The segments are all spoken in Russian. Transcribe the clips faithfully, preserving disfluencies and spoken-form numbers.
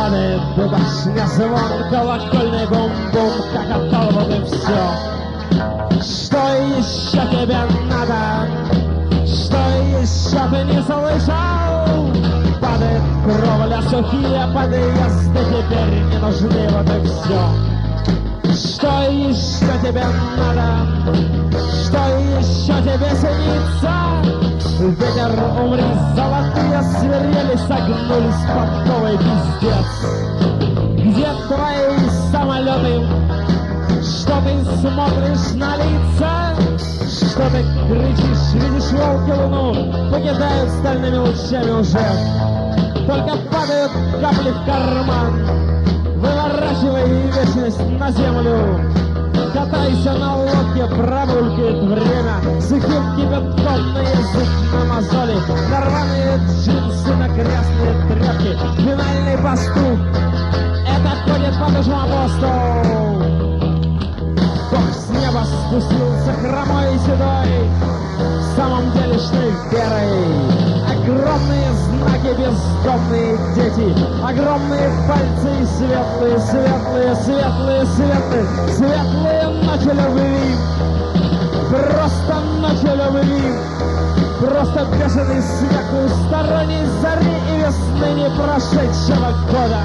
падает башня, звон, колокольный бум-бум, как от вот и все. Что еще тебе надо? Что еще ты не слышал? Падает кровля, сухие подъезды теперь не нужны, вот и все. Что еще тебе надо? Что еще тебе снится? Ветер, умри, золотые свирели согнулись подковой, пиздец. Где твои самолеты? Что ты смотришь на лица? Что ты кричишь, видишь волки луну? Покидают стальными лучами уже. Только падают капли в карман. Выворачивай вечность на землю. Катайся на лодке, прогулькает время. Сухим кипятком на язык, на мозоли. Нарваные джинсы на грязные тряпки. Финальный пастух. Это ходит по Божьему апостолу. Бог с неба спустился хромой и седой. В самом деле шли верой. Огромные знаки, бездомные дети. Огромные пальцы и светлые, светлые, светлые, светлые. Светлые ночи любви. Просто ночи любви. Просто бешеный снег у сторонней зари и весны не прошедшего года.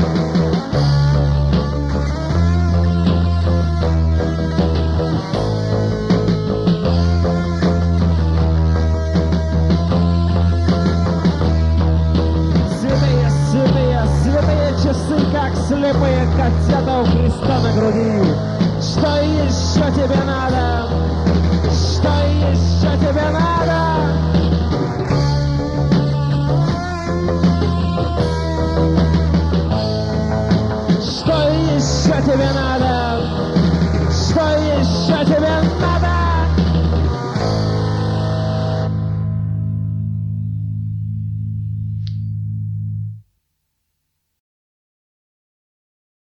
Часы, как слепые котята у Христа на груди. Что еще тебе надо? Что еще тебе надо? Что еще тебе надо?